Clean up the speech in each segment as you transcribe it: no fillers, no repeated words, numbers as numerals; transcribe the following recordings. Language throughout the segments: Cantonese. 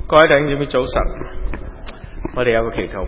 各位弟兄姊妹早晨，我哋有個祈禱。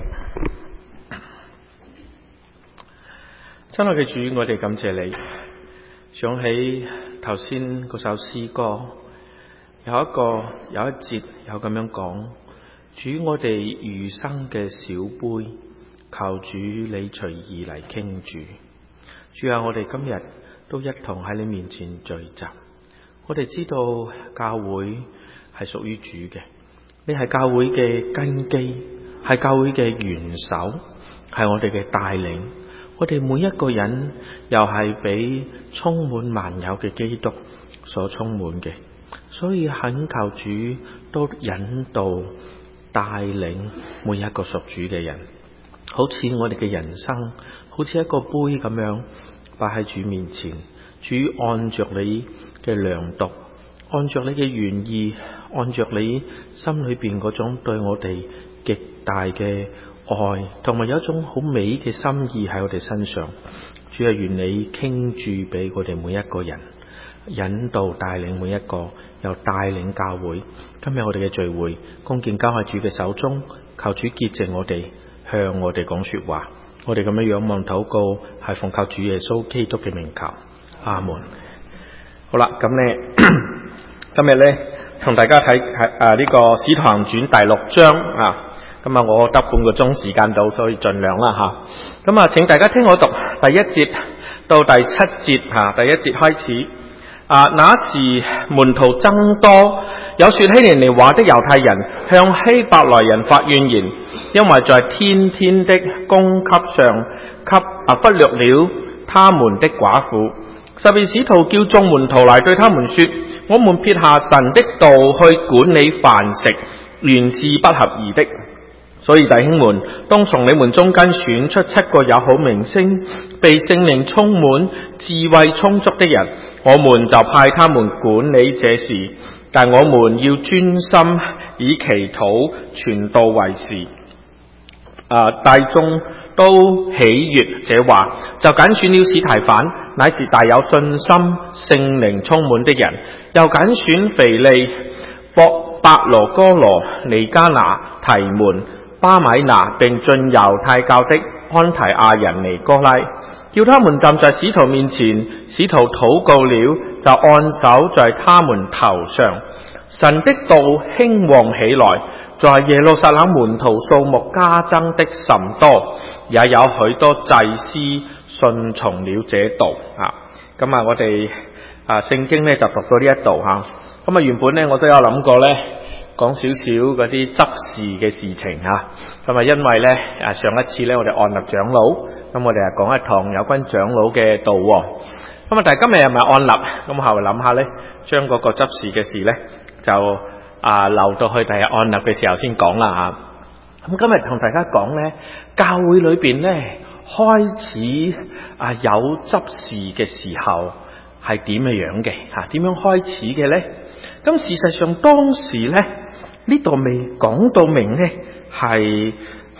親愛嘅主，我哋感謝你。想起頭先嗰首詩歌，有一節有咁樣講：主，我哋餘生嘅小杯，求主你隨意嚟傾注。主啊，我哋今日都一同喺你面前聚集。我哋知道教會係屬於主嘅，你係教會嘅根基，係教會嘅元首，係我哋嘅帶領。我哋每一個人又係俾充滿萬有嘅基督所充滿嘅，所以懇求主都引導帶領每一個屬主嘅人，好似我哋嘅人生，好似一個杯咁樣擺喺主面前。主按着你嘅量度，按着你嘅原意，按着你心裏邊嗰種對我哋極大嘅愛，同埋有一種好美嘅心意喺我哋身上。主啊，願你傾注俾我哋每一個人，引導帶領每一個，又帶領教會。今日我哋嘅聚會恭敬交喺主嘅手中，求主潔淨我哋，向我哋講說話。我哋咁樣仰望禱告，係奉靠主耶穌基督嘅名求。阿門。好啦，咁咧今日咧同大家睇呢個《使徒行傳》第6章啊。咁啊，我得半個鐘時間到，所以盡量啦吓。咁啊，請大家聽我讀第1節到第7節吓。第1節開始那時門徒增多，有說希利尼話的猶太人向希伯來人發怨言，因為在天天的供給上忽略了他們的寡婦。12使徒叫眾門徒來對他們說：我們撇下神的道去管理飯食，原是不合宜的。所以弟兄們，當從你們中間選出7個有好名聲、被聖靈充滿、智慧充足的人，我們就派他們管理這事。但我們要專心以祈禱傳道為事。大眾都喜悅這話，就揀選了司提反，乃是大有信心、聖靈充滿的人；又揀選腓利、伯羅哥羅、尼加拿、提門、巴米拿，並進猶太教的安提亞人尼哥拉，叫他們站在使徒面前。使徒禱告了，就按手在他們頭上。神的道興旺起來，在耶路撒冷門徒數目加增的甚多，也有許多祭司順從了這道。咁我哋聖經呢就讀到呢一度吓。咁原本呢我都有諗過呢講少少嗰啲執事嘅事情吓。咁因為呢上一次呢我哋按立長老，咁我哋係講一堂有關長老嘅道。咁但係今日又唔係按立，咁後嚟諗下呢，將嗰個執事嘅事呢就留到去第日按立嘅時候先講啦吓。咁今日同大家講呢，教會裏邊呢開始有執事嘅時候係點樣嘅吓？點樣開始嘅呢？咁事實上當時呢，呢度未講到明呢係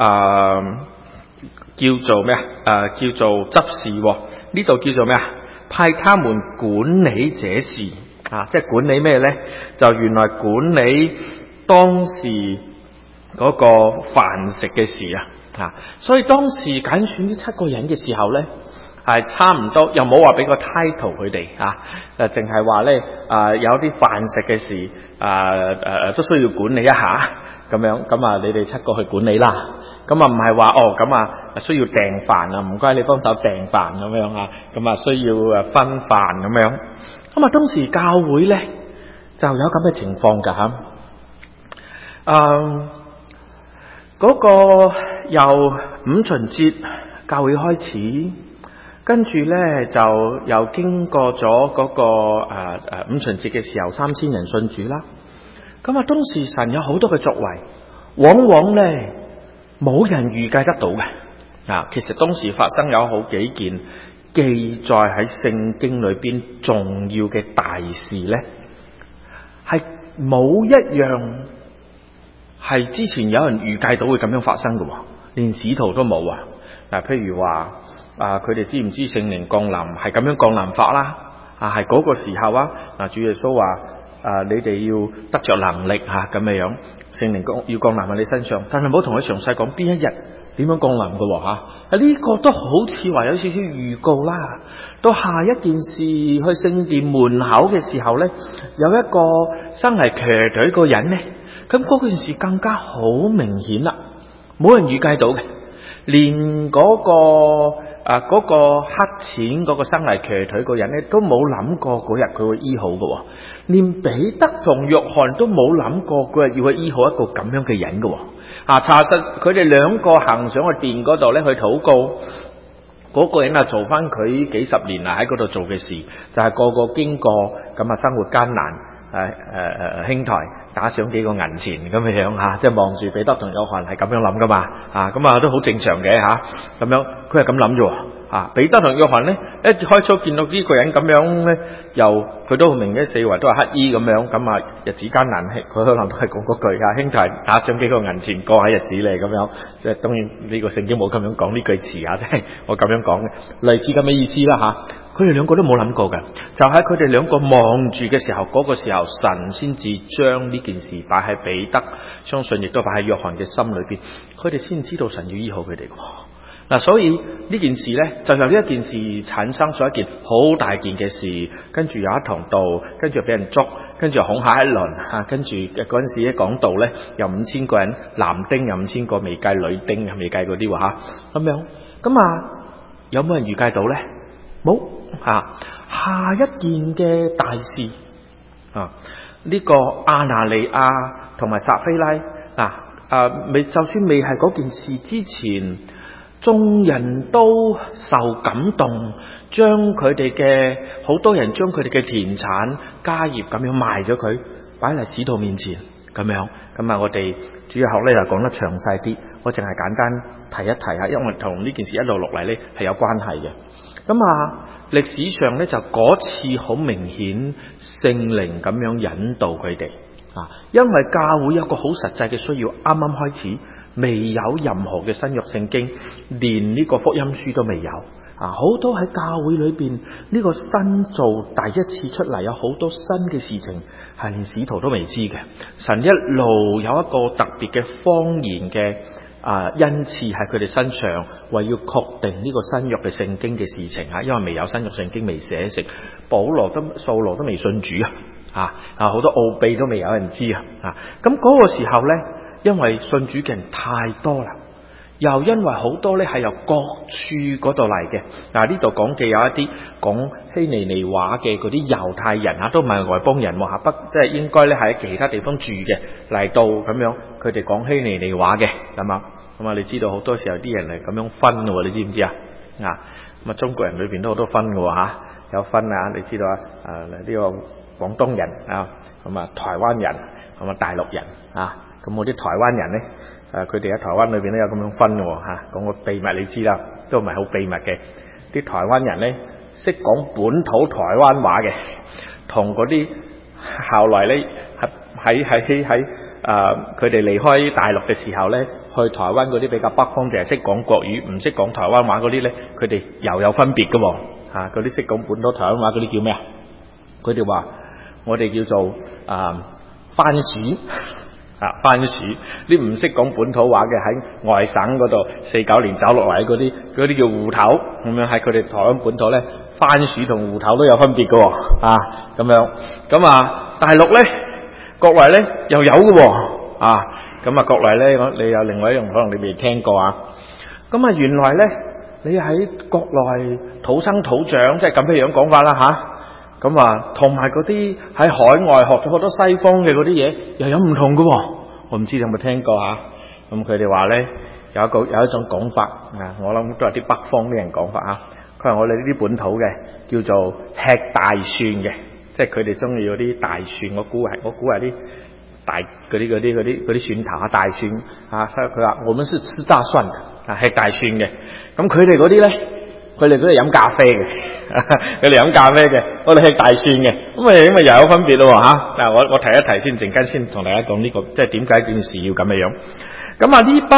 叫做咩叫做執事，呢度叫做咩派他們管理這事即係管理咩呢？就原來管理當時嗰個飯食嘅事所以當時揀選呢7個人嘅時候呢，係差唔多，又冇話俾個 title 佢哋淨係話呢有啲飯食嘅事都需要管理一下咁樣。咁你哋7個去管理啦。咁唔係話需要訂飯唔該你幫手訂飯咁樣咁需要分飯咁樣。咁當時教會呢就有咁嘅情況㗎嗰個由五旬節教會開始，跟住呢就又經過咗嗰個五旬節嘅時候，3000人信主啦。咁當時神有好多嘅作為，往往呢冇人預計得到嘅其實當時發生有好幾件記載喺聖經裏邊重要嘅大事呢，係冇一樣係之前有人預計到會咁樣發生嘅，連使徒都冇譬如話佢哋知唔知聖靈降臨係咁樣降臨法啦？係嗰個時候主耶穌話你哋要得着能力咁嘅樣，聖靈要降臨喺你身上，但係唔好同佢詳細講邊一日點樣降臨嘅吓。呢個都好似話有少少預告啦。到下一件事去聖殿門口嘅時候咧，有一個生嚟騎隊個人咧，咁嗰件事更加好明顯啦，冇人預計到嘅，連嗰個黑錢嗰個生嚟騎腿個人咧，都冇諗過嗰日佢會醫好嘅，連彼得同約翰都冇諗過嗰日要去醫好一個咁樣嘅人嘅。查實佢哋兩個行上去殿嗰度咧去禱告，嗰個人做翻佢幾十年喺嗰度做嘅事，就係個個經過咁生活艱難，兄台打上幾個銀錢咁嘅樣即係望住彼得同約翰係咁樣諗噶嘛，咁都好正常嘅咁樣，佢係咁諗啫。彼得同約翰咧一開初見到呢個人咁樣咧，又佢都好明嘅，四圍都係乞衣咁樣，咁日子艱難，佢可能都係講嗰句兄台打上幾個銀錢過喺日子嚟咁樣，即係當然呢個聖經冇咁樣講呢句詞即係我咁樣講嘅，類似咁嘅意思啦佢哋兩個都冇諗過嘅，就喺佢哋兩個望住嘅時候，嗰個時候神先至將呢件事擺喺彼得，相信亦都擺喺約翰嘅心裏邊，佢哋先知道神要醫好佢哋。所以呢件事呢，就由呢一件事產生咗一件好大件嘅事，跟住有一堂道，跟住俾人捉，跟住恐嚇一輪跟住嗰陣時一講道呢，有5000個人，男丁有5000個，未計女丁，未計嗰啲咁樣，有冇人預計到呢？冇下一件嘅大事呢個亞拿尼亞同埋撒非拉就算未係嗰件事之前，眾人都受感動，將佢哋嘅好多人將佢哋嘅田產家業咁樣賣咗佢，擺嚟使徒面前咁樣。我哋主日學咧就講得詳細啲，我淨係簡單提一提下，因為同呢件事一路落嚟咧係有關係嘅。歷史上咧就嗰次好明顯聖靈咁樣引導佢哋因為教會有個好實際嘅需要，啱啱開始。未有任何嘅新約聖經，連呢個福音書都未有好多喺教會裏邊呢個新造第一次出嚟，有好多新嘅事情係連使徒都未知嘅。神一路有一個特別嘅方言嘅恩賜喺佢哋身上，為要確定呢個新約嘅聖經嘅事情因為未有新約聖經未寫成，掃羅都未信主好多奧秘都未有人知咁嗰個時候呢，因為信主嘅人太多啦，又因為好多咧係由各處嗰度嚟嘅。呢度講嘅有一啲講希利尼話嘅嗰啲猶太人都唔係外邦人即係應該咧係喺其他地方住嘅嚟到咁樣，佢哋講希利尼話嘅咁你知道好多時候啲人係咁樣分嘅，你知唔知中國人裏邊都好多分嘅有分你知道呢個廣東人台灣人大陸人咁我啲台灣人咧，佢哋喺台灣裏邊都有咁樣分嘅講個秘密你知啦，都唔係好秘密嘅。啲台灣人咧識講本土台灣話嘅，同嗰啲後來咧喺佢哋離開大陸嘅時候咧，去台灣嗰啲比較北方淨係識講國語，唔識講台灣話嗰啲咧，佢哋又有分別嘅嗰啲識講本土台灣話嗰啲叫咩佢哋話我哋叫做番薯。番薯，啲唔識講本土話嘅喺外省嗰度49年走落嚟嗰啲叫芋頭咁樣，喺佢哋台灣本土咧，番薯同芋頭都有分別嘅咁樣。大陸咧，國內咧又有嘅國內咧你有另外一樣可能你未聽過原來咧你喺國內土生土長，即係咁嘅樣講法啦同埋嗰啲喺海外學咗好多西方嘅嗰啲嘢，又有唔同嘅我唔知你有冇聽過咁佢哋話咧有一種講法我諗都係啲北方啲人講法佢話我哋呢啲本土嘅叫做吃大蒜嘅，即係佢哋中意嗰啲大蒜，我估係啲大嗰啲蒜頭大蒜佢話我們是吃大蒜嘅吃大蒜嘅，咁佢哋嗰啲咧。佢哋都係飲咖啡嘅，佢哋飲咖啡嘅，我哋係大蒜嘅，咁咪又有分別咯嗱，我提一提先，陣間先同大家講呢個，即係點解件事要咁嘅樣。咁呢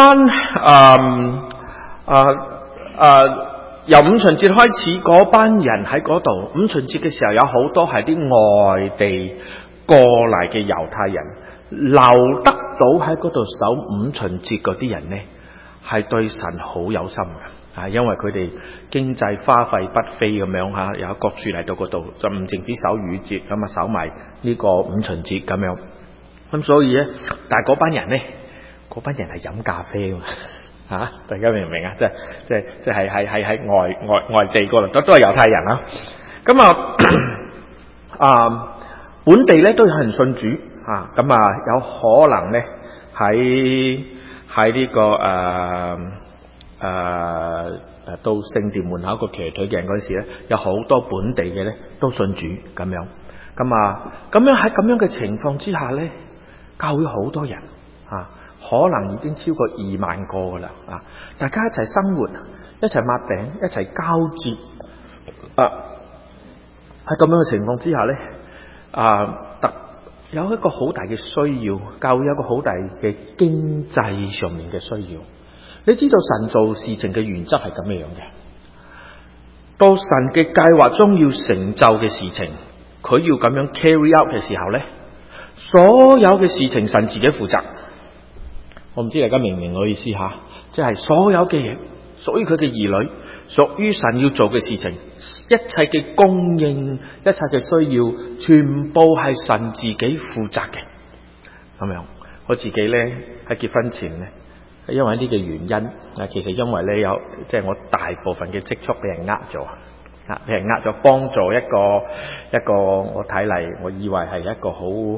班由五旬節開始，嗰班人喺嗰度，五旬節嘅時候有好多係啲外地過嚟嘅猶太人留得到喺嗰度守五旬節嗰啲人呢，係對神好有心嘅，因為佢哋經濟花費不菲咁樣嚇，有各處嚟到嗰度，就唔淨止守逾節咁啊，守埋呢個五旬節咁樣。咁所以咧，但係嗰班人咧，嗰班人係飲咖啡啊！大家明唔明啊？即係喺外地嗰度都係猶太人啊。咁本地咧都有人信主啊。咁有可能咧喺呢個到聖殿門口個騎腿嘅人嗰時咧，有好多本地嘅咧都信主咁樣。咁樣喺咁樣嘅情況之下咧，教會好多人可能已經超過2萬個噶啦大家一齊生活，一齊擘餅，一齊交接喺咁樣嘅情況之下咧，有一個好大嘅需要，教會有一個好大嘅經濟上面嘅需要。你知道神做事情嘅原則係咁樣嘅，到神嘅計劃中要成就嘅事情，佢要咁樣 carry out 嘅時候咧，所有嘅事情神自己負責。我唔知大家明唔明我意思吓？即係所有嘅嘢屬於佢嘅兒女，屬於神要做嘅事情，一切嘅供應，一切嘅需要，全部係神自己負責嘅。咁樣，我自己咧喺結婚前咧，因為呢個原因其實因為咧即係我大部分嘅積蓄俾人呃咗。俾人呃咗，幫助一個我睇嚟，我以為係一個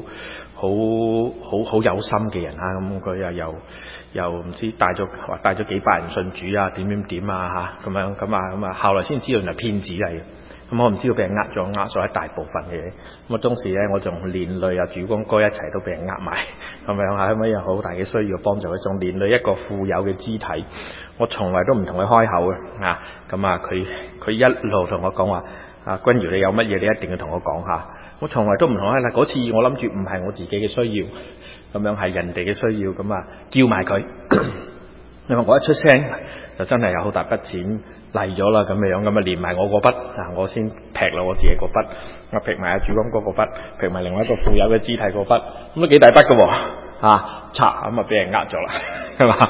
好有心嘅人咁佢又唔知帶咗幾百人信主點咁樣後來先知道原來騙子嚟嘅。咁我唔知道俾人呃咗一大部分嘅嘢。咁當時咧我仲連累主光哥一齊都俾人呃埋咁樣咁有好大嘅需要幫助佢，仲連累一個富有嘅肢體。我從來都唔同佢開口嘅佢一路同我講話君堯，你有乜嘢你一定要同我講下。我從來都唔同佢。嗰次我諗住唔係我自己嘅需要，咁樣係人哋嘅需要，叫埋佢。因為我一出聲就真係有好大筆錢嚟咗啦，咁連埋我嗰筆我先劈落我自己嗰筆，我劈埋主光哥嗰筆，劈埋另外一個富有嘅肢體嗰筆，咁都幾大筆㗎喎拆俾人呃咗啦，係嘛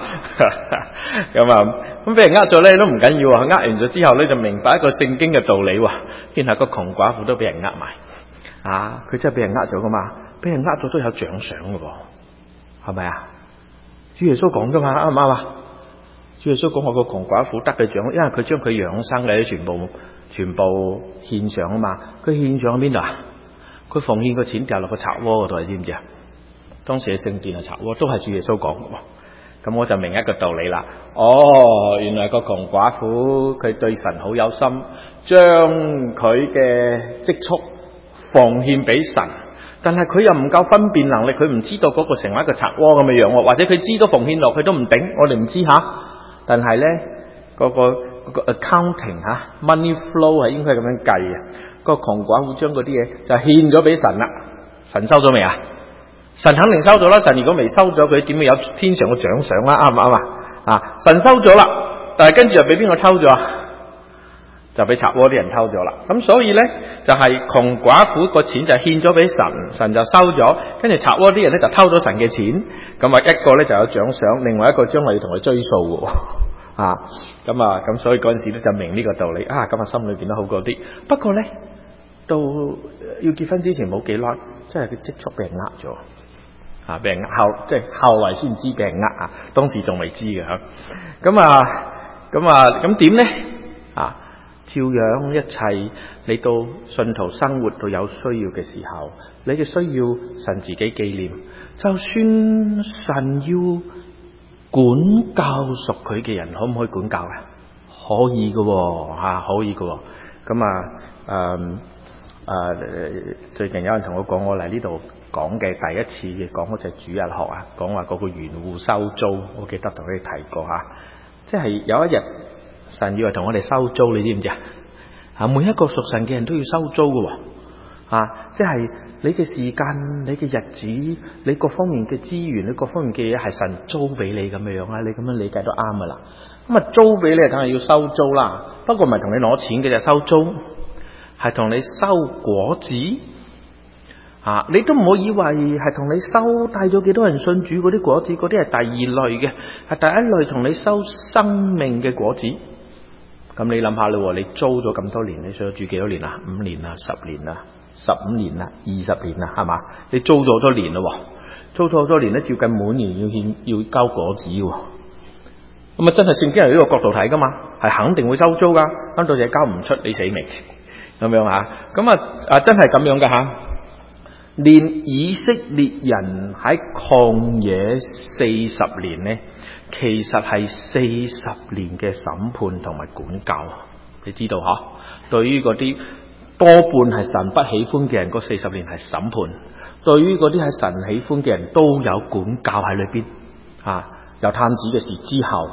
咁俾人呃咗咧都唔緊要呃完咗之後咧就明白一個聖經嘅道理喎，原來個窮寡婦都俾人呃埋佢真係俾人呃咗噶嘛，俾人呃咗都有獎賞㗎喎，係咪啊？主耶穌講噶嘛，啱唔啱啊？主耶穌講我個窮寡婦得嘅獎，因為佢將佢養生嘅全部獻上啊嘛。佢獻上喺邊度啊？佢奉獻個錢掉落個賊窩嗰度，你知唔知啊？當時嘅聖殿係賊窩，都係主耶穌講嘅。咁我就明一個道理啦。原來個窮寡婦佢對神好有心，將佢嘅積蓄奉獻俾神，但係佢又唔夠分辨能力，佢唔知道嗰個成為一個賊窩咁嘅樣，或者佢知道奉獻落去都唔頂，我哋唔知但係咧嗰個 accounting money flow 係應該咁樣計嘅。個窮寡婦將嗰啲嘢就獻咗俾神啦，神收咗未啊？神肯定收咗啦。神如果未收咗，佢點會有天上嘅獎賞啦？啱唔啱啊？神收咗啦，但係跟住又俾邊個偷咗啊？就俾賊窩啲人偷咗啦。咁所以咧就係窮寡婦個錢就獻咗俾神，神就收咗，跟住賊窩啲人咧就偷咗神嘅錢。咁一個咧就有獎賞，另外一個將來要同佢追數嘅咁所以嗰陣時咧就明呢個道理咁心裏邊都好過啲。不過咧到要結婚之前冇幾耐，即係佢積蓄俾人呃咗俾人即係後來先知俾人呃當時仲未知嘅咁點咧照樣一切，你到信徒生活到有需要嘅時候，你嘅需要神自己紀念。就算神要管教屬佢嘅人，可唔可以管教啊？可以嘅可以嘅最近有人同我講，我嚟呢度講嘅第一次嘅講嗰隻主日學講話嗰個園戶收租，我記得同佢哋提過即係有一日神要同我哋收租，你知唔知每一個屬神嘅人都要收租嘅即係你嘅時間、你嘅日子、你各方面嘅資源、你各方面嘅嘢係神租俾你咁樣你咁樣理解都啱噶啦。租俾你梗係要收租啦，不過唔係同你攞錢嘅，就收租係同你收果子你都唔好以為係同你收帶咗幾多人信主嗰啲果子，嗰啲係第二類嘅，係第一類同你收生命嘅果子。咁你諗下啦，你租咗咁多年，你信咗主幾多年啊？5年啊，10年啊，15年啊，20年啊，係嘛？你租咗好多年咯，租咗好多年咧，照計每年要交果子喎。咁啊，真係聖經係呢個角度睇噶嘛，係肯定會收租噶，等到時交唔出，你死未？咁樣啊？咁啊真係咁樣噶吓。連以色列人喺曠野40年呢，其實係40年嘅審判同埋管教，你知道嗬？對於嗰啲多半係神不喜歡嘅人，嗰40年係審判；對於嗰啲係神喜歡嘅人，都有管教喺裏邊。有探子嘅事之後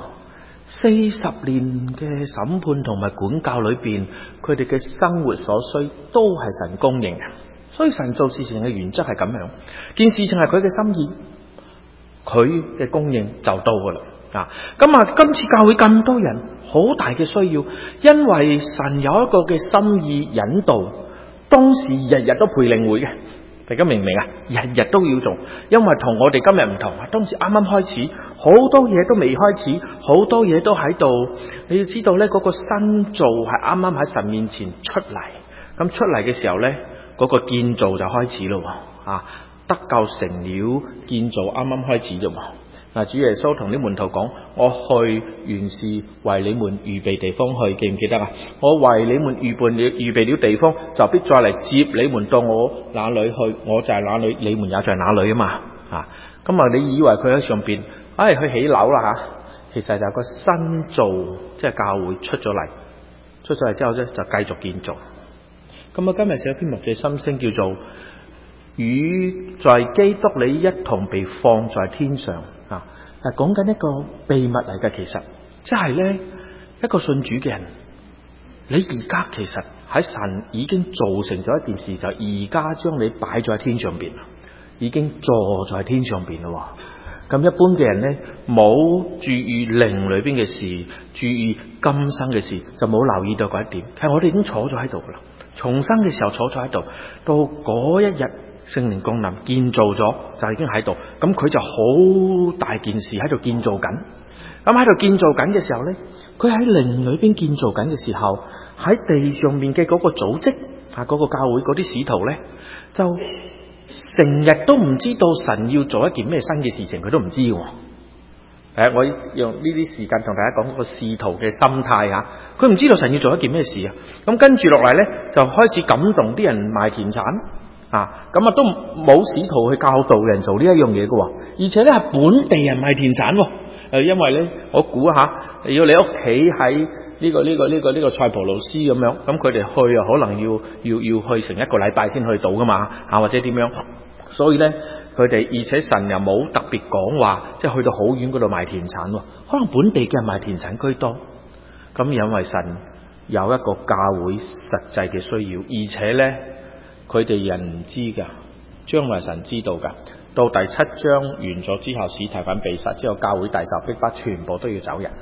，40年嘅審判同埋管教裏邊，佢哋嘅生活所需都係神供應嘅。所以神做事情嘅原則係咁樣，件事情係佢嘅心意，佢嘅供應就到噶啦。今次教會咁多人，好大嘅需要，因為神有一個嘅心意引導，當時日日都培靈會嘅，大家明唔明啊？日日都要做，因為同我哋今日唔同，當時啱啱開始，好多嘢都未開始，好多嘢都喺度。你要知道呢，嗰個新造係啱啱喺神面前出嚟，咁出嚟嘅時候呢，嗰個建造就開始咯，得救成了，建造啱啱開始啫。主耶穌同啲門徒講：我去原是為你們預備地方去，記唔記得啊？我為你們預備了地方，就必再嚟接你們到我那裏去，我就係那裏，你們也在那裏啊嘛。咁你以為佢喺上邊，去起樓啦吓？其實就有個新造，即係教會出咗嚟之後咧，就繼續建造。今日寫篇牧者心聲，叫做與在基督裏一同被放在天上。講緊一個秘密嚟嘅，其實即係呢一個信主嘅人，你而家其實喺神已經做成咗一件事，就而家將你擺咗喺天上邊，已經坐在天上邊咯。咁一般嘅人呢，冇注意靈裏邊嘅事，注意今生嘅事，就冇留意到嗰一點。其實我哋已經坐咗喺度噶啦，重生嘅時候坐咗喺度，到嗰一日聖靈降臨建造咗，就已經喺度。咁佢就好大件事喺度建造緊。咁喺度建造緊嘅時候呢，佢喺靈裏邊建造緊嘅時候，喺地上面嘅嗰個組織嗰個教會嗰啲使徒呢，就成日都唔知道神要做一件咩新嘅事情，佢都唔知喎。我用呢啲時間同大家講個使徒嘅心態吓，佢唔知道神要做一件咩事啊。咁跟住落嚟呢，就開始感動啲人賣田產都冇使徒去教導人做呢一樣嘢嘅，而且呢係本地人賣田產。因為呢，我估下，要你屋企喺呢個塞浦路斯咁樣，咁佢哋去啊，可能要去成一個禮拜先去到噶嘛，或者點樣？所以呢，佢哋而且神又冇特別講話，即係去到好遠嗰度賣田產，可能本地嘅人賣田產居多。咁因為神有一個教會實際嘅需要，而且呢，佢哋人唔知噶，將來神知道噶。到第7章完咗之後，司提反被殺之後，教會大受逼迫，全部都要走人，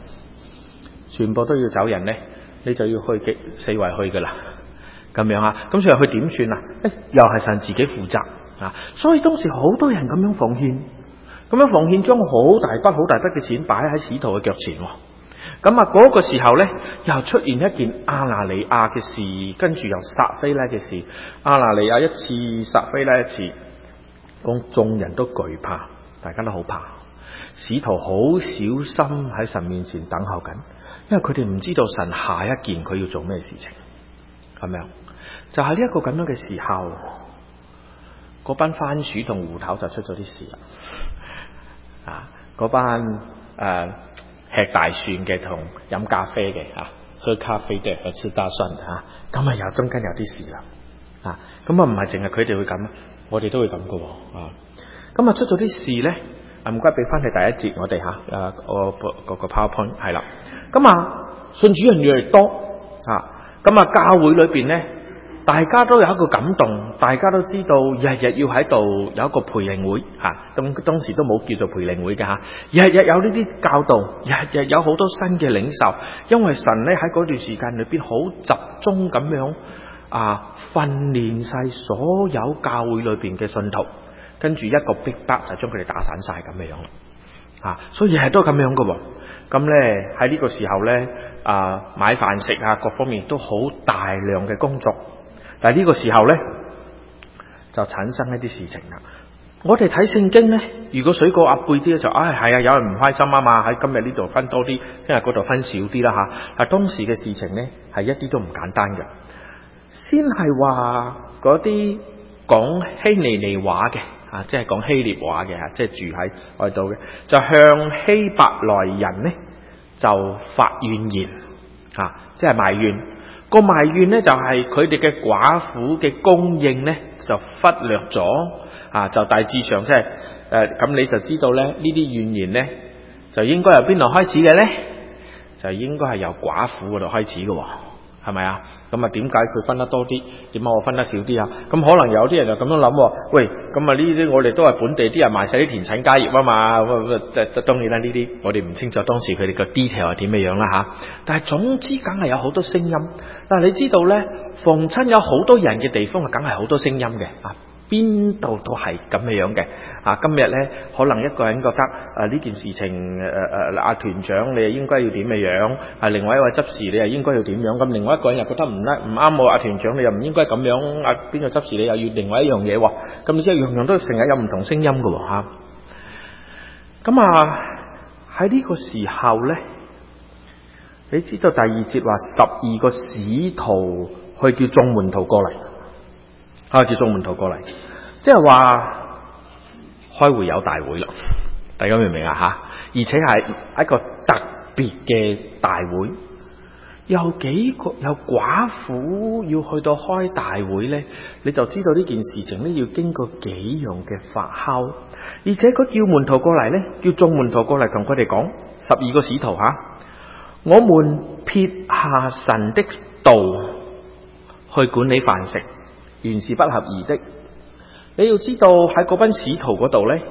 呢，你就要去四圍去噶啦，咁樣啊。咁所以佢點算啊？又係神自己負責啊。所以當時好多人咁樣奉獻，將好大筆嘅錢擺喺使徒嘅腳前。嗰個時候呢，又出現一件亞拿尼亞嘅事，跟住又撒非拉嘅事。亞拿尼亞一次，撒非拉一次。講眾人都懼怕，大家都好怕，使徒好小心喺神面前等候緊，因為佢哋唔知道神下一件佢要做咩事情，係咪啊？就係呢一個咁樣嘅時候，嗰班番薯同芋頭就出咗啲事啦。嗰班吃大蒜嘅同飲咖啡嘅喝咖啡嘅去吃大蒜咁又中間有啲事啦。咁唔係淨係佢哋會咁。我哋都會咁噶咁出咗啲事咧，唔該俾翻佢第一節我哋個 PowerPoint 係啦。信主人越嚟越多教會裏邊咧，大家都有一個感動，大家都知道日日要喺度有一個培靈會咁當時都冇叫做培靈會嘅日日有呢啲教導，日日有好多新嘅領受，因為神咧喺嗰段時間裏邊好集中咁樣訓練晒所有教會裏邊嘅信徒，跟住一個逼迫就將佢哋打散晒咁嘅樣所以日日都係咁樣噶。咁咧喺呢個時候咧買飯食各方面都好大量嘅工作，但係呢個時候咧就產生一啲事情啦。我哋睇聖經咧，如果水過鴨背啲咧，就係啊，有人唔開心啊嘛，喺今日呢度分多啲，聽日嗰度分少啲啦吓。但當時嘅事情咧係一啲都唔簡單嘅。先係話嗰啲講希利尼話嘅即係講希臘話嘅即係住喺外度嘅，就向希伯來人咧就發怨言即係埋怨。個埋怨咧就係佢哋嘅寡婦嘅供應咧就忽略咗就大致上即係咁你就知道咧呢啲怨言咧就應該由邊度開始嘅咧？就應該係由寡婦嗰度開始嘅，係咪啊？咁點解佢分得多啲？點解我分得少啲啊？咁可能有啲人就咁樣諗，喂，咁呢啲我哋都係本地啲人賣晒啲田產家業啊嘛，當然啦，呢啲我哋唔清楚當時佢哋個 detail 係點樣啦但係總之梗係有好多聲音。但係你知道咧，逢親有好多人嘅地方梗係好多聲音嘅邊度都係咁樣嘅今日咧，可能一個人覺得呢件事情團長你又應該要點嘅樣，另外一位執事你又應該要點樣，咁另外一個人又覺得唔啱喎，團長你又唔應該咁樣，邊個執事你又要另外一樣嘢喎，咁即係樣樣都成日有唔同聲音㗎喎咁喺呢個時候咧，你知道第2節話12個使徒去叫眾門徒過嚟叫眾門徒過嚟，即係話開會有大會啦，大家明唔明而且係一個特別嘅大會，有寡婦要去到開大會咧，你就知道呢件事情咧要經過幾樣嘅發酵。而且佢叫門徒過嚟咧，叫眾門徒過嚟同佢哋講，12個使徒我們撇下神的道去管理飯食，原是不合宜的。你要知道喺嗰班使徒嗰度咧，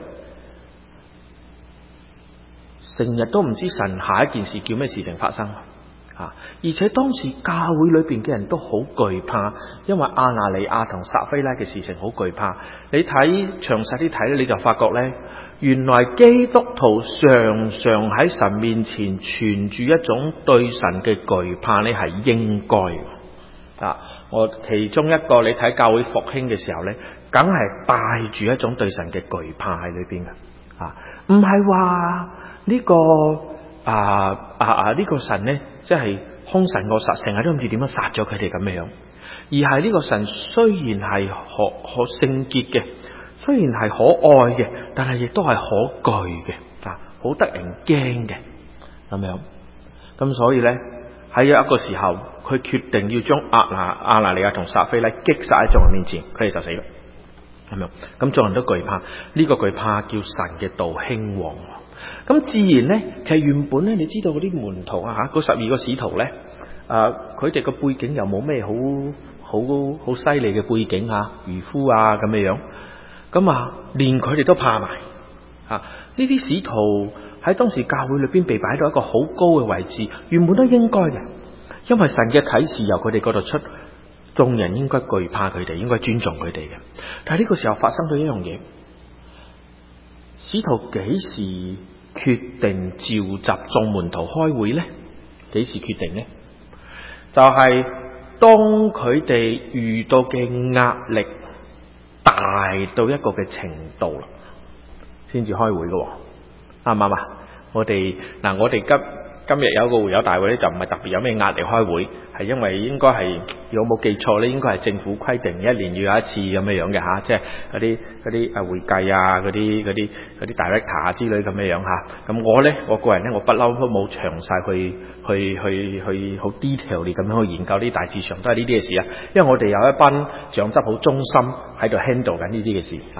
成日都唔知神下一件事叫咩事情發生而且當時教會裏邊嘅人都好懼怕，因為亞拿尼亞同撒非拉嘅事情好懼怕。你睇詳細啲睇咧，你就發覺咧，原來基督徒常常喺神面前存住一種對神嘅懼怕咧，係應該我其中一個你睇教會復興嘅時候咧，梗係帶住一種對神嘅懼怕喺裏邊嘅唔係話呢個呢個神咧，即係兇神惡煞，成日都諗住點樣殺咗佢哋咁樣，而係呢個神雖然係可聖潔嘅，雖然係可愛嘅，但係亦都係可懼嘅好得人驚嘅咁樣。咁所以咧喺一個時候，佢決定要將亞拿尼亞同撒非拉擊殺喺眾人面前，佢哋就死啦咁樣。咁眾人都懼怕，呢個懼怕叫神嘅道興旺。咁自然咧，其實原本咧，你知道嗰啲門徒嗰12個使徒咧，佢哋個背景又冇咩好犀利嘅背景漁夫咁樣，咁連佢哋都怕埋呢啲使徒喺當時教會裏邊被擺到一個好高嘅位置，原本都應該嘅，因為神嘅啟示由佢哋嗰度出，眾人應該懼怕佢哋，應該尊重佢哋嘅。但係呢個時候發生咗一樣嘢，使徒幾時決定召集眾門徒開會呢？幾時決定呢？就係當佢哋遇到嘅壓力大到一個嘅程度啦，先至開會嘅，啱唔啱啊？我哋今日有一個會友大會咧，就唔係特別有咩壓力開會，係因為應該係，如果冇記錯咧，應該係政府規定1年要有一次咁樣樣嘅即係嗰啲會計嗰啲 director 之類咁樣樣咁我個人咧，我不嬲都冇詳細去好 detail 咁樣去研究啲，大致上都係呢啲嘅事因為我哋有一班長執好忠心喺度 handle 緊呢啲嘅事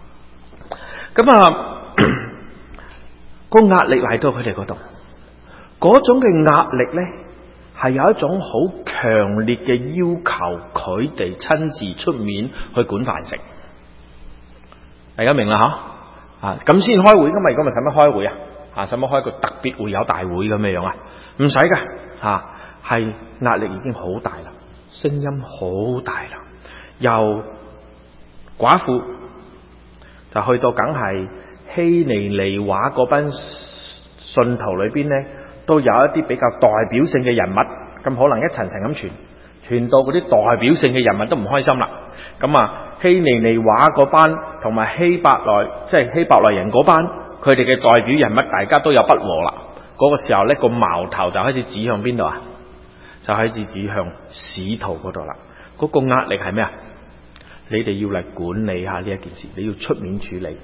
個壓力嚟到佢哋嗰度。嗰種嘅壓力呢，係有一種好強烈嘅要求，佢哋親自出面去管飯食。大家明啦咁先開會噶嘛？如果咪使乜開會使乜開個特別會友大會咁樣唔使噶係壓力已經好大啦。 聲音好大啦，由寡婦就去到梗係希尼尼話嗰班信徒裏邊呢，都有一啲比較代表性嘅人物，咁可能一層層咁傳到嗰啲代表性嘅人物都唔開心啦。咁啊，希尼尼話嗰班同埋希伯來人嗰班，佢哋嘅代表人物大家都有不和啦。嗰個時候呢，個矛頭就開始指向邊度啊？就開始指向使徒嗰度啦。嗰個壓力係咩啊？你哋要嚟管理下呢一件事，你要出面處理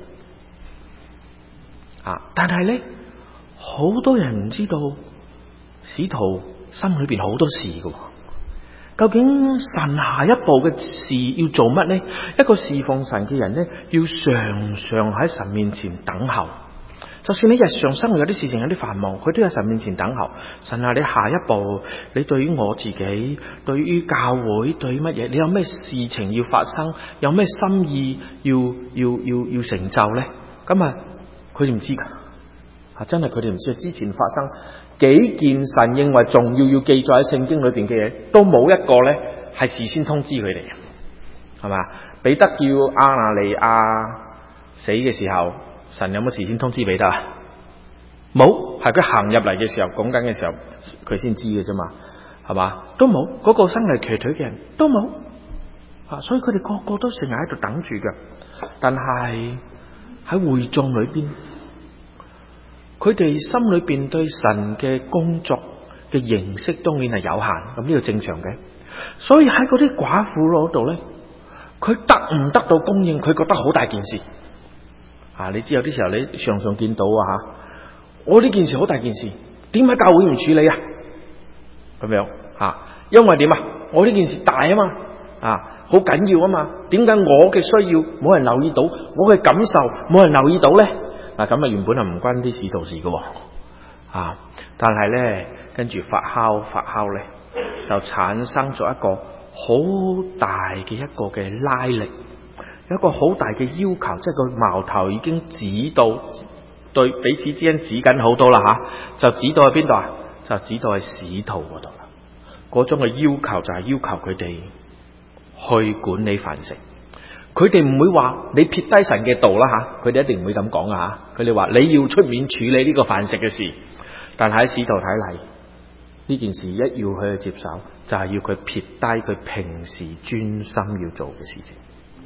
啊！但係呢，好多人唔知道使徒心裏邊好多事㗎。究竟神下一步嘅事要做乜呢？一個侍奉神嘅人呢，要常常喺神面前等候。就算你日常生活有啲事情有啲繁忙，佢都喺神面前等候。神啊，你下一步，你對於我自己，對於教會，對於乜嘢，你有咩事情要發生，有咩心意要成就呢？咁啊，佢哋唔知噶，真係佢哋唔知。之前發生幾件神認為重要記載喺聖經裏邊嘅嘢，都冇一個呢係事先通知佢哋，係嘛？彼得叫亞拿尼亞死嘅時候，神有冇事先通知彼得啊？冇，係佢行入嚟嘅時候，講緊嘅時候，佢先知嘅啫嘛，係嘛？都冇，嗰個生嚟瘸腿嘅人都冇啊，所以佢哋個個都成日喺度等住嘅。但係喺會眾裏邊，佢哋心裏邊對神嘅工作嘅認識當然係有限，咁呢個正常嘅。所以喺嗰啲寡婦嗰度咧，佢得唔得到供應，佢覺得好大件事。你知有啲時候你常常見到我呢件事好大件事，點解教會唔處理啊？咁樣因為點啊？我呢件事大啊嘛，好緊要啊嘛。點解我嘅需要冇人留意到，我嘅感受冇人留意到咧？咁原本係唔關啲使徒事嘅，但係咧跟住發酵咧，就產生咗一個好大嘅一個嘅拉力。有一個好大嘅要求，即係個矛頭已經指到對彼此之間指緊好多啦就指到喺邊度啊？就指到喺使徒嗰度啦。嗰種嘅要求就係要求佢哋去管理飯食。佢哋唔會話你撇低神嘅道啦佢哋一定唔會咁講噶佢哋話你要出面處理呢個飯食嘅事。但係喺使徒睇嚟，呢件事一要佢去接手，就係要佢撇低佢平時專心要做嘅事情。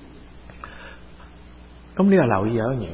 咁你又留意有一樣嘢，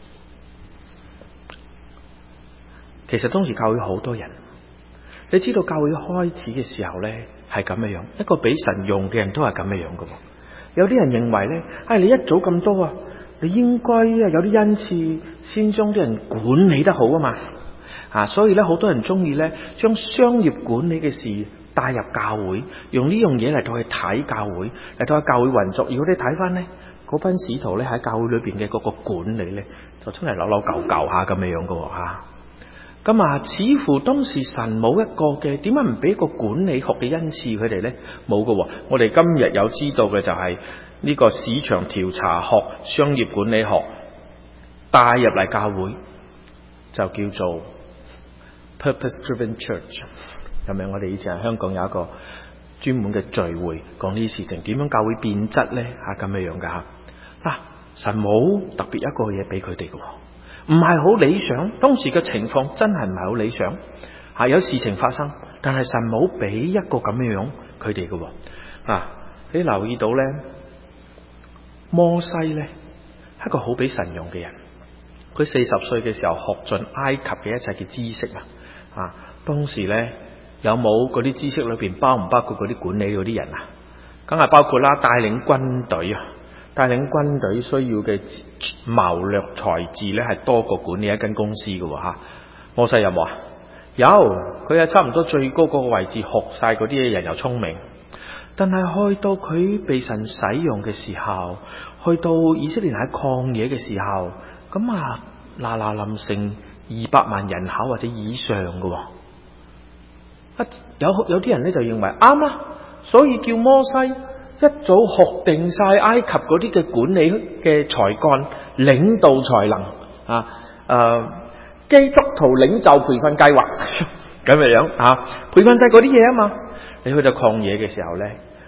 其實當時教會好多人，你知道教會開始嘅時候咧係咁樣，一個俾神用嘅人都係咁樣嘅。有啲人認為咧，你一早咁多你應該有啲恩賜，先將啲人管理得好啊嘛。所以咧好多人中意咧將商業管理嘅事帶入教會，用呢樣嘢嚟到去睇教會，嚟到去教會運作。如果你睇翻咧，嗰班使徒咧喺教會裏邊嘅嗰個管理咧，就真係扭扭舊舊下咁樣嘅咁似乎當時神冇一個嘅，點解唔俾一個管理學嘅恩賜佢哋咧？冇嘅。我哋今日有知道嘅就係呢個市場調查學、商業管理學帶入嚟教會，就叫做 Purpose-Driven Church。咁樣我哋以前喺香港有一個專門嘅聚會，講呢啲事情，點樣教會變質咧咁樣嘅神冇特別一個嘢俾佢哋嘅，唔係好理想。當時嘅情況真係唔係好理想，有事情發生，但係神冇俾一個咁樣佢哋嘅。你留意到咧，摩西咧係一個好俾神用嘅人，佢40歲嘅時候學盡埃及嘅一切嘅知識當時咧有冇嗰啲知識裏邊包唔包括嗰啲管理嗰啲人梗係包括啦，帶領軍隊帶領軍隊需要嘅謀略才智咧，係多過管理一間公司嘅摩西有冇有，佢係差唔多最高嗰個位置，學晒嗰啲嘢，人又聰明。但係去到佢被神使用嘅時候，去到以色列喺曠野嘅時候，咁嗱臨成200萬人口或者以上嘅有啲人咧就認為啱所以叫摩西一早學定晒埃及嗰啲嘅管理嘅才幹、領導才能基督徒領袖培訓計劃咁樣培訓晒嗰啲嘢嘛。你去到曠野嘅時候咧，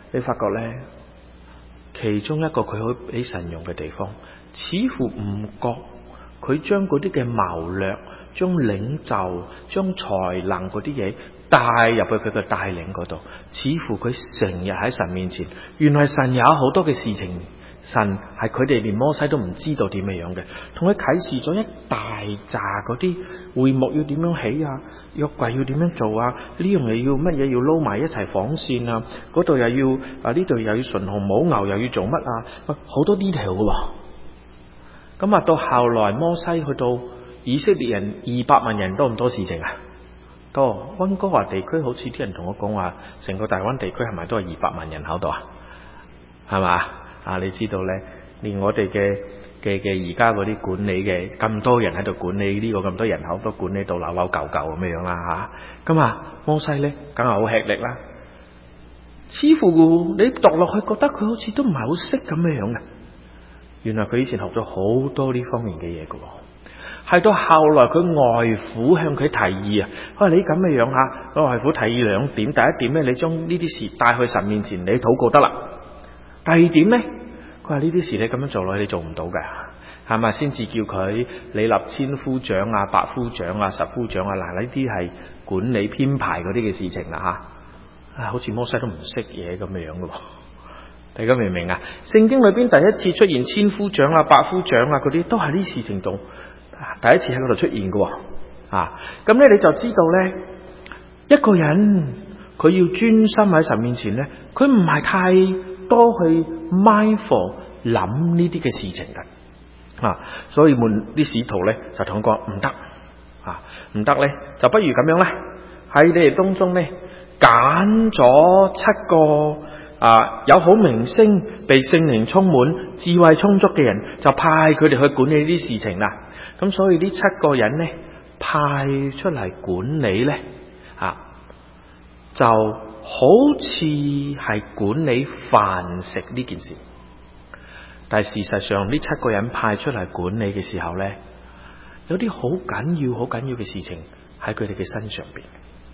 你發覺咧，其中一個佢可以俾神用嘅地方，似乎唔覺佢將嗰啲嘅謀略、將領袖、將才能嗰啲嘢帶入去佢嘅帶領嗰度，似乎佢成日喺神面前，原來神有好多嘅事情，神係佢哋連摩西都唔知道點樣嘅，同佢啟示咗一大扎嗰啲會幕要點樣起啊，約櫃要點樣做啊，呢樣嘢要乜嘢要撈埋一齊紡線啊，嗰度又要啊，呢度又要純紅母牛又要做乜啊，好多 detail 嘅。咁啊，到後來摩西去到以色列人200萬人，多唔多事情啊？多。溫哥華地區好似啲人同我講話，成個大灣地區係咪都係200萬人口度啊？係嘛？啊，你知道咧，連我哋嘅而家嗰啲管理嘅咁多人喺度管理呢個咁多人口，都管理到扭扭舊舊咁樣啦吓。咁啊，摩西咧，梗係好吃力啦。似乎你讀落去覺得佢好似都唔係好識咁樣嘅。原來佢以前學咗好多呢方面嘅嘢嘅，係到後來佢外父向佢提議啊，佢話你咁嘅樣吓，我外父提議2點，第一點咧，你將呢啲事帶去神面前，你禱告得啦。第二點咧，佢話呢啲事你咁樣做落去，你做唔到嘅，係咪？先至叫佢你立千夫長啊、百夫長啊、十夫長啊，嗱，呢啲係管理編排嗰啲嘅事情啦吓。好似摩西都唔識嘢咁嘅樣嘅。大家明唔明啊？聖經裏邊第一次出現千夫長啊、百夫長啊嗰啲，都係呢事情度第一次喺嗰度出現嘅。咁咧你就知道咧，一個人佢要專心喺神面前咧，佢唔係太多去 mindful 諗呢啲嘅事情嘅。所以門啲使徒咧就同佢講唔得，唔得咧，就不如咁樣咧，喺你哋當中咧揀咗7個。有好名聲、被聖靈充滿、智慧充足嘅人，就派佢哋去管理呢啲事情啦。咁所以呢7個人呢，派出嚟管理呢，就好似係管理飯食呢件事。但係事實上呢7個人派出嚟管理嘅時候呢，有啲好緊要、好緊要嘅事情喺佢哋嘅身上邊。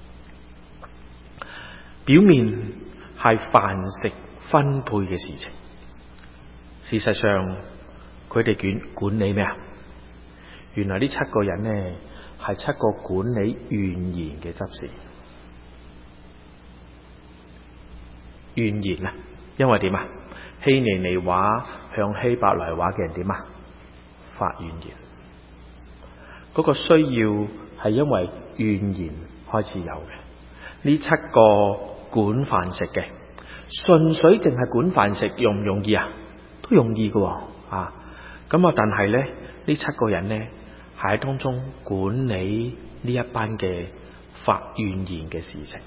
表面係飯食分配嘅事情，事實上佢哋管理咩啊？原來呢7個人呢，係7個管理預言嘅執事。預言啊，因為點啊？希尼尼話向希伯來話嘅人點啊？發預言。嗰個需要係因為預言開始有嘅。呢7個管飯食嘅，純粹淨係管飯食容唔容易啊？都容易嘅。咁啊，但係咧呢7個人咧係喺當中管理呢一班嘅發預言嘅事情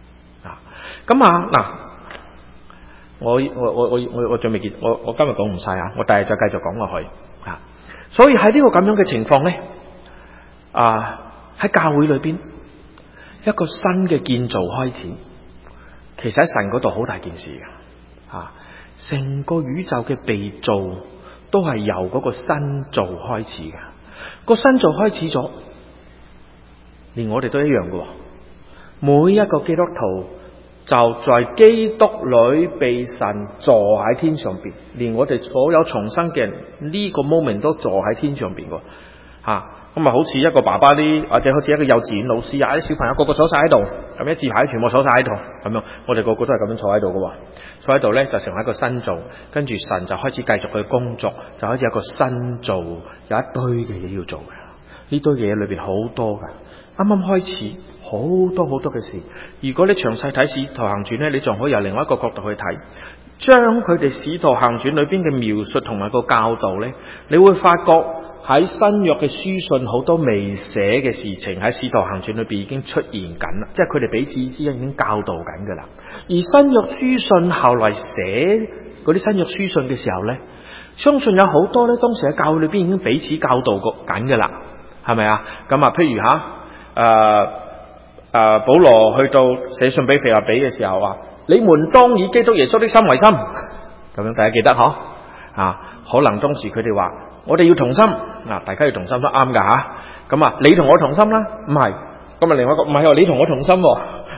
我仲未結，我今日講唔晒我第日再繼續講落去所以喺呢個咁樣嘅情況咧喺教會裏邊一個新嘅建造開始。其實喺神嗰度好大件事嘅，成個宇宙嘅被造都係由嗰個新造開始嘅。個新造開始咗，連我哋都一樣嘅。每一個基督徒就在基督裏被神坐喺天上邊，連我哋所有重生嘅人呢個 moment 都坐喺天上邊嘅。咁好似一個爸爸啲，或者好似一個幼稚園老師啲小朋友個個坐晒喺度，咁一字排全部坐晒喺度，咁樣我哋個個都係咁樣坐喺度嘅。坐喺度咧就成為一個新造，跟住神就開始繼續去工作，就開始有一個新造，有一堆嘅嘢要做嘅。呢堆嘅嘢裏邊好多嘅，啱啱開始好多好多嘅事。如果你詳細睇《使徒行傳》咧，你仲可以由另外一個角度去睇，將佢哋《使徒行傳》裏邊嘅描述同埋個教導咧，你會發覺。喺新約嘅書信好多未寫嘅事情喺《使徒行傳》裏邊已經出現緊啦，即係佢哋彼此之間已經教導緊噶啦。而新約書信後來寫嗰啲新約書信嘅時候咧，相信有好多咧當時喺教會裏邊已經彼此教導過緊噶啦，係咪啊？咁譬如保羅去到寫信俾腓立比嘅時候話：你們當以基督耶穌的心為心，咁樣大家記得嗬？可能當時佢哋話。我哋要同心，大家要同心都啱噶吓。咁你同我同心啦，唔係，咁另外一個唔係，你同我同心，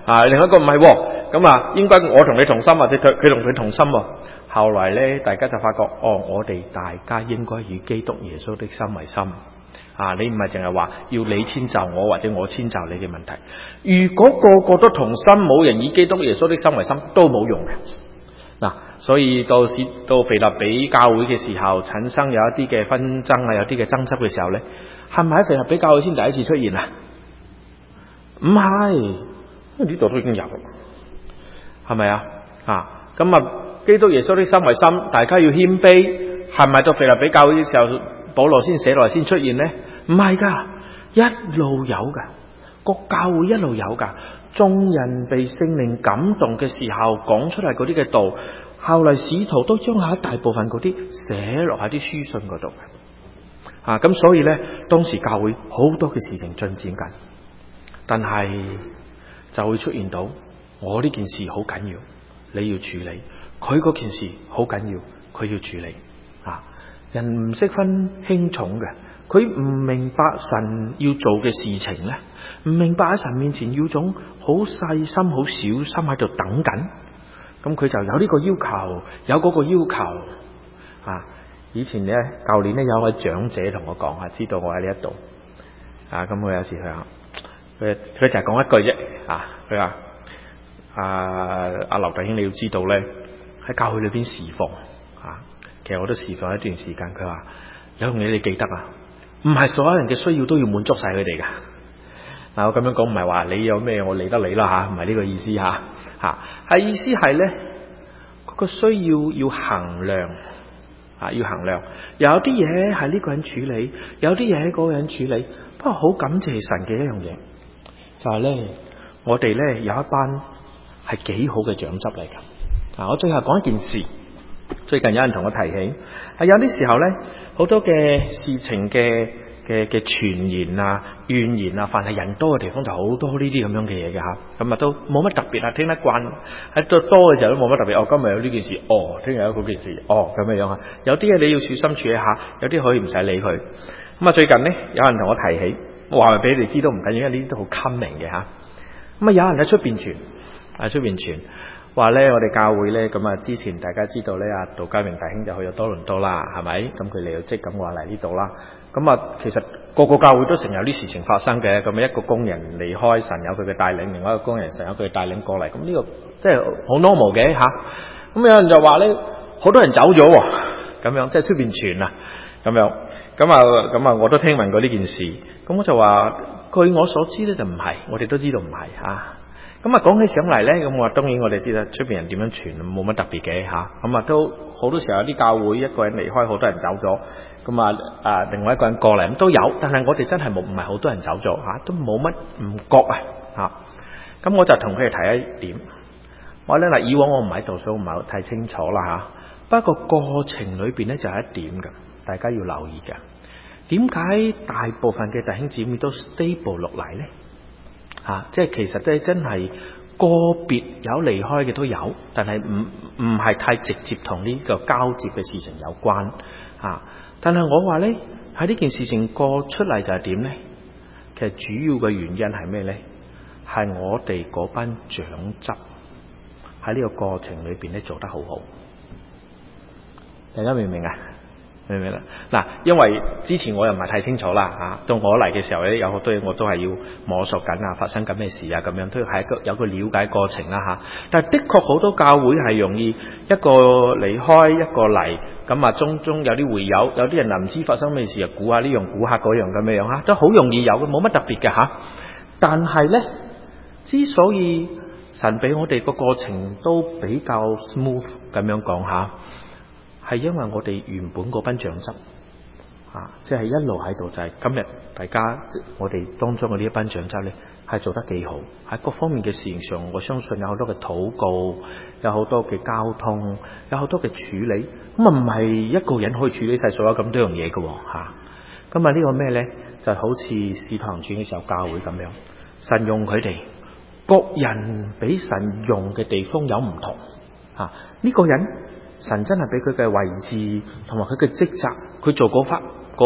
另一個唔係喎，咁啊應該我同你同心或者佢同佢同心喎。後來咧，大家就發覺，我哋大家應該以基督耶穌的心為心。你唔係淨係話要你遷就我或者我遷就你嘅問題。如果個個都同心，冇人以基督耶穌的心為心，都冇用嘅。所以到腓立比教會嘅時候，產生有一啲嘅紛爭啊，有啲嘅爭執嘅時候咧，係咪喺腓立比教會先第一次出現啊？唔係，因為呢度都已經有，係咪啊？咁基督耶穌的心為心，大家要謙卑，係咪到腓立比教會嘅時候，保羅先寫落嚟先出現呢？唔係噶，一路有噶，個教會一路有噶。眾人被聖靈感動嘅時候，講出嚟嗰啲嘅道，後嚟使徒都將下一大部分嗰啲寫落喺啲書信嗰度嘅。咁所以呢，當時教會好多嘅事情進展緊，但係就會出現到我呢件事好緊要，你要處理；佢嗰件事好緊要，佢要處理。人唔識分輕重嘅，佢唔明白神要做嘅事情咧，唔明白喺神面前要種好細心、好小心喺度等緊，咁佢就有呢個要求，有嗰個要求。以前咧，舊年咧有位長者同我講，知道我喺呢一度，咁我有時佢就係講一句啫，佢話阿劉弟兄，你要知道咧，喺教會裏邊侍奉，其實我都侍奉一段時間。佢話有樣嘢你記得唔係所有人嘅需要都要滿足晒佢哋噶。我咁樣講唔係話你有咩我理得你啦，唔係呢個意思係意思係咧，個需要衡量，要衡量。有啲嘢係呢個人處理，有啲嘢係嗰個人處理。不過好感謝神嘅一樣嘢，就係咧，我哋咧有一班係幾好嘅長執嚟噶。我最後講一件事。最近有人同我提起，有啲時候咧，好多嘅事情嘅傳言怨言凡係人多嘅地方就好多呢啲咁樣嘅嘢嘅咁都冇乜特別聽得慣，喺多嘅時候都冇乜特別。今日有呢件事，聽日有嗰件事，咁樣樣有啲嘢你要小心處理下，有啲可以唔使理佢。最近咧有人同我提起，我話俾你哋知都唔緊要，因為呢啲都好 common 嘅有人喺出邊傳。話咧，我哋教會咧之前大家知道咧，杜家明弟兄就去咗多倫多啦，係咪？咁佢嚟到即咁話嚟呢度啦。其實個個教會都成有啲事情發生嘅。一個工人離開，神有佢嘅帶領；另外一個工人神有佢嘅帶領過嚟。呢個即係好 normal 嘅咁有人就話咧，好多人走咗喎，咁樣即係出邊傳咁樣。我都聽聞過呢件事。咁我就話，據我所知咧就唔係，我哋都知道唔係講起上嚟咧，當然我哋知道出邊人點樣傳冇乜特別嘅都好多時候有啲教會一個人離開，好多人走咗，另外一個人過嚟都有，但係我哋真係唔係好多人走咗都冇乜唔覺咁我就同佢哋提一點，我咧以往我唔喺度，所以唔係太清楚啦不過過程裏邊咧就係一點㗎，大家要留意㗎。點解大部分嘅弟兄姊妹都 stable 落嚟咧？即係其實咧，真係個別有離開嘅都有，但係唔係太直接同呢個交接嘅事情有關但係我話咧，喺呢件事情過出嚟就係點咧？其實主要嘅原因係咩咧？係我哋嗰班長執喺呢個過程裏邊咧做得好好，大家明唔明啊？明唔明啦？因為之前我又唔係太清楚啦到我嚟嘅時候咧，有好多嘢我都係要摸索緊發生緊咩事咁樣，都要係有個了解過程啦但係的確好多教會係容易一個離開一個嚟，中有啲會友，有啲人唔知發生咩事估下呢樣估下嗰樣咁樣都好容易有嘅，冇乜特別嘅但係咧，之所以神俾我哋個過程都比較 smooth 咁樣講係因為我哋原本嗰班長執即係一路喺度，就係今日大家我哋當中嘅呢一班長執咧，係做得幾好喺各方面嘅事情上。我相信有好多嘅禱告，有好多嘅交通，有好多嘅處理。唔係一個人可以處理晒所有咁多樣嘢嘅呢個咩咧？就好似使徒行傳嘅時候教會咁樣，神用佢哋，各人俾神用嘅地方有唔同呢個人。神真係俾佢嘅位置同埋佢嘅職責，佢做嗰 part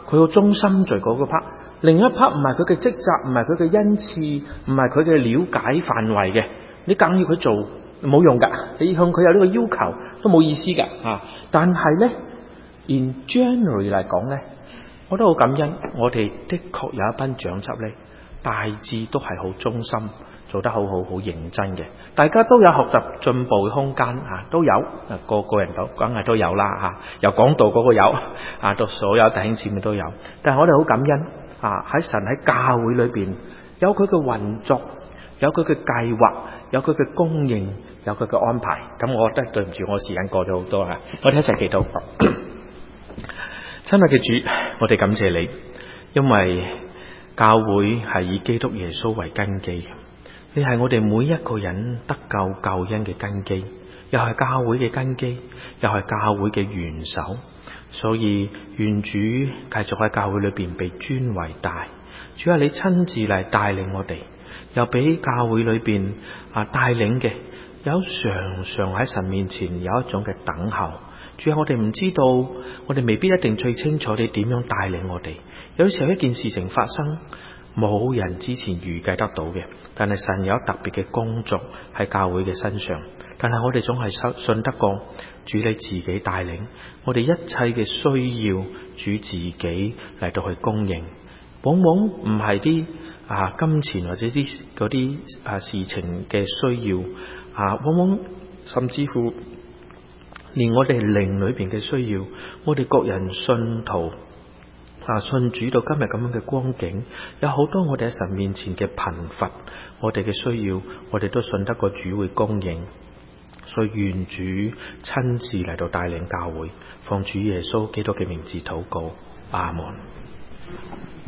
佢好忠心在嗰個 part， 另一 part 唔係佢嘅職責，唔係佢嘅恩賜，唔係佢嘅了解範圍嘅，你硬要佢做冇用噶，你向佢有呢個要求都冇意思噶吓。但係咧 in general 嚟講咧，我都好感恩，我哋的確有一班長執咧，大致都係好忠心，做得好好認真嘅，大家都有學習進步嘅空間都有，個人都梗係都有啦由講道嗰個有到所有弟兄姊妹都有。但係我哋好感恩喺神喺教會裏邊有佢嘅運作，有佢嘅計劃，有佢嘅供應，有佢嘅安排。咁我覺得對唔住，我時間過咗好多我哋一齊祈禱。親愛嘅主，我哋感謝你，因為教會係以基督耶穌為根基，你係我哋每一個人得救救恩嘅根基，又係教會嘅根基，又係教會嘅元首。所以願主繼續喺教會裏邊被尊為大。主啊，你親自嚟帶領我哋，又俾教會裏邊帶領嘅有常喺神面前有一種嘅等候。主啊，我哋唔知道，我哋未必一定最清楚你點樣帶領我哋。有時候一件事情發生，冇人之前預計得到嘅，但係神有特別嘅工作喺教會嘅身上。但係我哋總係信得過主你自己帶領，我哋一切嘅需要主自己嚟到去供應。往往唔係啲金錢或者啲嗰啲事情嘅需要往往甚至乎連我哋靈裏邊嘅需要，我哋各人信徒信主到今日咁樣嘅光景，有好多我哋喺神面前嘅貧乏，我哋嘅需要，我哋都信得過主會供應。所以願主親自嚟到帶領教會，奉主耶穌基督嘅名字禱告，阿門。